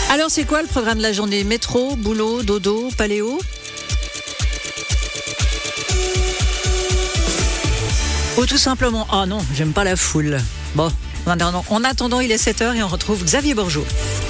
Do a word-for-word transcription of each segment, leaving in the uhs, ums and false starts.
Alors c'est quoi le programme de la journée? Métro, boulot, dodo, paléo? Ou tout simplement, ah oh non, j'aime pas la foule. Bon, en attendant, en attendant, il est sept heures et on retrouve Xavier Bourgeot.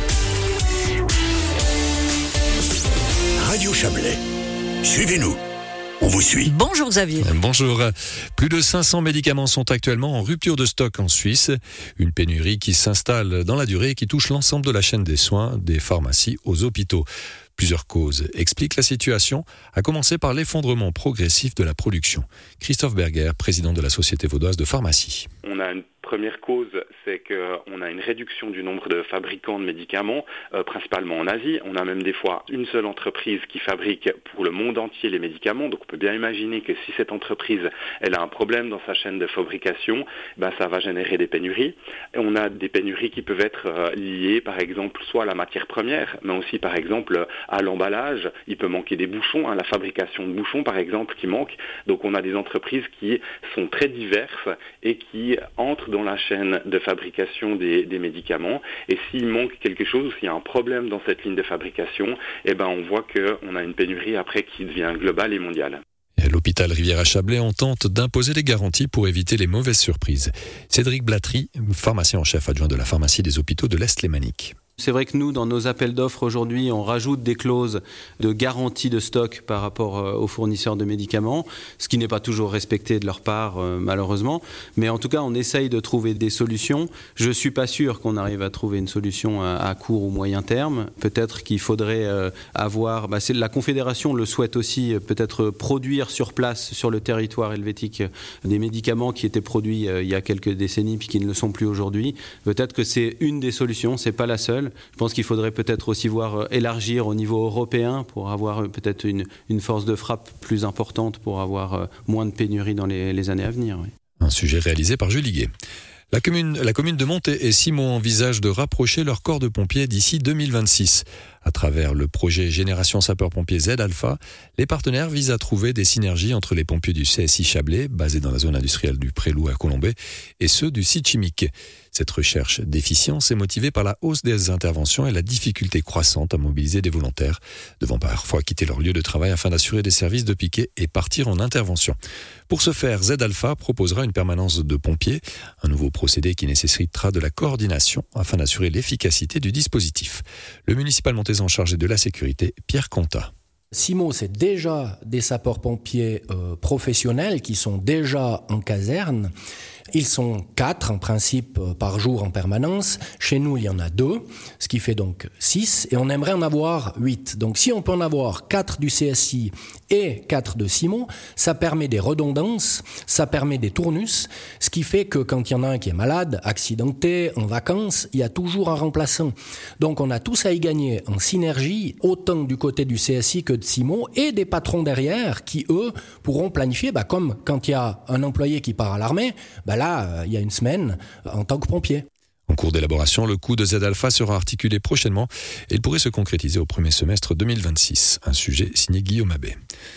Radio Chablais, suivez-nous. On vous suit. Bonjour Xavier. Bonjour. Plus de cinq cents médicaments sont actuellement en rupture de stock en Suisse. Une pénurie qui s'installe dans la durée et qui touche l'ensemble de la chaîne des soins, des pharmacies aux hôpitaux. Plusieurs causes expliquent la situation, à commencer par l'effondrement progressif de la production. Christophe Berger, président de la Société vaudoise de pharmacie. On a une première cause, c'est qu'on a une réduction du nombre de fabricants de médicaments, euh, principalement en Asie. On a même des fois une seule entreprise qui fabrique pour le monde entier les médicaments. Donc on peut bien imaginer que si cette entreprise elle a un problème dans sa chaîne de fabrication, ben, ça va générer des pénuries. Et on a des pénuries qui peuvent être euh, liées par exemple soit à la matière première, mais aussi par exemple à l'emballage. Il peut manquer des bouchons, hein, la fabrication de bouchons par exemple qui manque. Donc on a des entreprises qui sont très diverses et qui entrent dans la chaîne de fabrication des, des médicaments, et s'il manque quelque chose ou s'il y a un problème dans cette ligne de fabrication, eh ben on voit qu'on a une pénurie après qui devient globale et mondiale. Et à l'hôpital Rivière-à-Chablais, on tente d'imposer des garanties pour éviter les mauvaises surprises. Cédric Blatry, pharmacien en chef adjoint de la pharmacie des hôpitaux de l'Est-Lémanique. C'est vrai que nous, dans nos appels d'offres aujourd'hui, on rajoute des clauses de garantie de stock par rapport aux fournisseurs de médicaments, ce qui n'est pas toujours respecté de leur part, malheureusement. Mais en tout cas, on essaye de trouver des solutions. Je ne suis pas sûr qu'on arrive à trouver une solution à court ou moyen terme. Peut-être qu'il faudrait avoir... Bah c'est, la Confédération le souhaite aussi, peut-être produire sur place, sur le territoire helvétique, des médicaments qui étaient produits il y a quelques décennies puis qui ne le sont plus aujourd'hui. Peut-être que c'est une des solutions, ce n'est pas la seule. Je pense qu'il faudrait peut-être aussi voir élargir au niveau européen pour avoir peut-être une, une force de frappe plus importante pour avoir moins de pénuries dans les, les années à venir. Oui. Un sujet réalisé par Julie Guet. La commune, la commune de Montet et Simon envisagent de rapprocher leur corps de pompiers d'ici deux mille vingt-six. À travers le projet Génération Sapeurs-Pompiers Z Alpha, les partenaires visent à trouver des synergies entre les pompiers du C S I Chablais, basés dans la zone industrielle du Préloup à Colombey, et ceux du site chimique. Cette recherche d'efficience est motivée par la hausse des interventions et la difficulté croissante à mobiliser des volontaires, devant parfois quitter leur lieu de travail afin d'assurer des services de piquet et partir en intervention. Pour ce faire, Z Alpha proposera une permanence de pompiers, un nouveau procédé qui nécessitera de la coordination afin d'assurer l'efficacité du dispositif. Le municipal montaisan chargé de la sécurité, Pierre Contat. Simon, c'est déjà des sapeurs-pompiers euh, professionnels qui sont déjà en caserne. Ils sont quatre en principe par jour en permanence. Chez nous, il y en a deux, ce qui fait donc six, et on aimerait en avoir huit. Donc si on peut en avoir quatre du C S I et quatre de Simon, ça permet des redondances, ça permet des tournus, ce qui fait que quand il y en a un qui est malade, accidenté, en vacances, il y a toujours un remplaçant. Donc on a tous à y gagner en synergie, autant du côté du C S I que de Simon, et des patrons derrière qui, eux, pourront planifier, bah, comme quand il y a un employé qui part à l'armée, bah, là, il y a une semaine, en tant que pompier. En cours d'élaboration, le coût de Z Alpha sera articulé prochainement et il pourrait se concrétiser au premier semestre deux mille vingt-six. Un sujet signé Guillaume Abbé.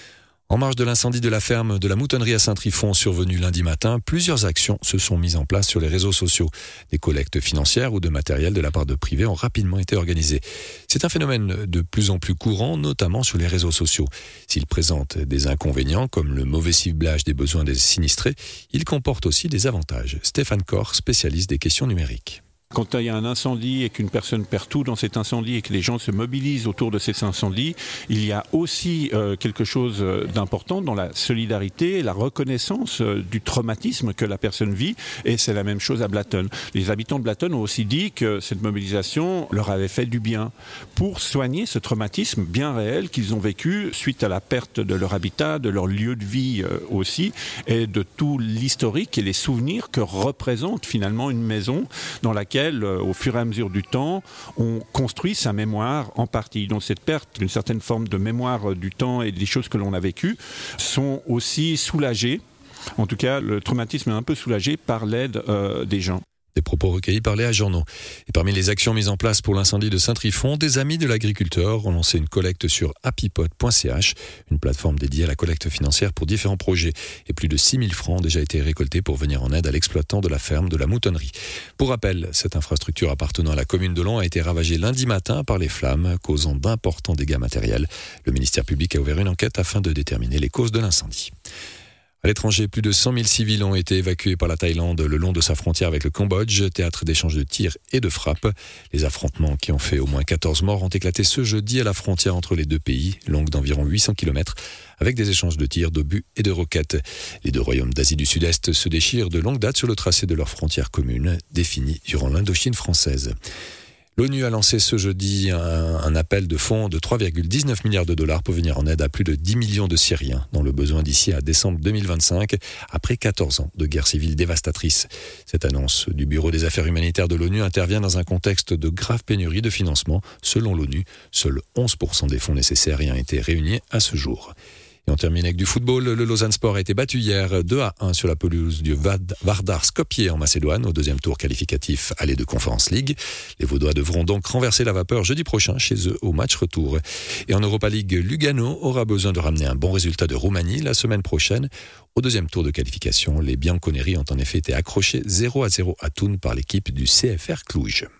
En marge de l'incendie de la ferme de la moutonnerie à Saint-Trifon survenu lundi matin, plusieurs actions se sont mises en place sur les réseaux sociaux. Des collectes financières ou de matériel de la part de privés ont rapidement été organisées. C'est un phénomène de plus en plus courant, notamment sur les réseaux sociaux. S'il présente des inconvénients, comme le mauvais ciblage des besoins des sinistrés, il comporte aussi des avantages. Stéphane Corr, spécialiste des questions numériques. Quand il y a un incendie et qu'une personne perd tout dans cet incendie et que les gens se mobilisent autour de cet incendie, il y a aussi euh, quelque chose d'important dans la solidarité et la reconnaissance euh, du traumatisme que la personne vit, et c'est la même chose à Blatton. Les habitants de Blatton ont aussi dit que cette mobilisation leur avait fait du bien pour soigner ce traumatisme bien réel qu'ils ont vécu suite à la perte de leur habitat, de leur lieu de vie euh, aussi, et de tout l'historique et les souvenirs que représente finalement une maison dans laquelle au fur et à mesure du temps, on construit sa mémoire en partie. Donc cette perte d'une certaine forme de mémoire du temps et des choses que l'on a vécues sont aussi soulagées. En tout cas, le traumatisme est un peu soulagé par l'aide euh, des gens. Des propos recueillis par Léa Journaux. Et parmi les actions mises en place pour l'incendie de Saint-Trifon, des amis de l'agriculteur ont lancé une collecte sur happypot point c h, une plateforme dédiée à la collecte financière pour différents projets. Et plus de six mille francs ont déjà été récoltés pour venir en aide à l'exploitant de la ferme de la moutonnerie. Pour rappel, cette infrastructure appartenant à la commune de Laon a été ravagée lundi matin par les flammes, causant d'importants dégâts matériels. Le ministère public a ouvert une enquête afin de déterminer les causes de l'incendie. À l'étranger, plus de cent mille civils ont été évacués par la Thaïlande le long de sa frontière avec le Cambodge, théâtre d'échanges de tirs et de frappes. Les affrontements qui ont fait au moins quatorze morts ont éclaté ce jeudi à la frontière entre les deux pays, longue d'environ huit cents kilomètres, avec des échanges de tirs, d'obus et de roquettes. Les deux royaumes d'Asie du Sud-Est se déchirent de longue date sur le tracé de leur frontière commune, définie durant l'Indochine française. L'ONU a lancé ce jeudi un, un appel de fonds de trois virgule dix-neuf milliards de dollars pour venir en aide à plus de dix millions de Syriens dans le besoin d'ici à décembre deux mille vingt-cinq, après quatorze ans de guerre civile dévastatrice. Cette annonce du Bureau des affaires humanitaires de l'ONU intervient dans un contexte de grave pénurie de financement. Selon l'ONU, seuls onze pour cent des fonds nécessaires y ont été réunis à ce jour. Et on termine avec du football. Le Lausanne Sport a été battu hier deux à un sur la pelouse du Vardar Skopje en Macédoine au deuxième tour qualificatif aller de Conference League. Les Vaudois devront donc renverser la vapeur jeudi prochain chez eux au match retour. Et en Europa League, Lugano aura besoin de ramener un bon résultat de Roumanie la semaine prochaine. Au deuxième tour de qualification, les Bianconeri ont en effet été accrochés zéro à zéro à Thun par l'équipe du C F R Cluj.